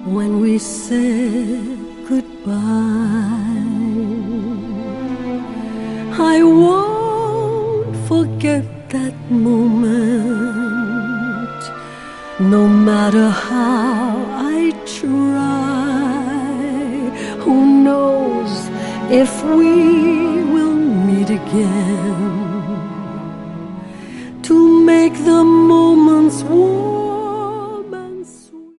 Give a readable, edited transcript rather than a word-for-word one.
when we said goodbye. I won't forget that moment, no matter how I try. Who knows if we will meet again to make the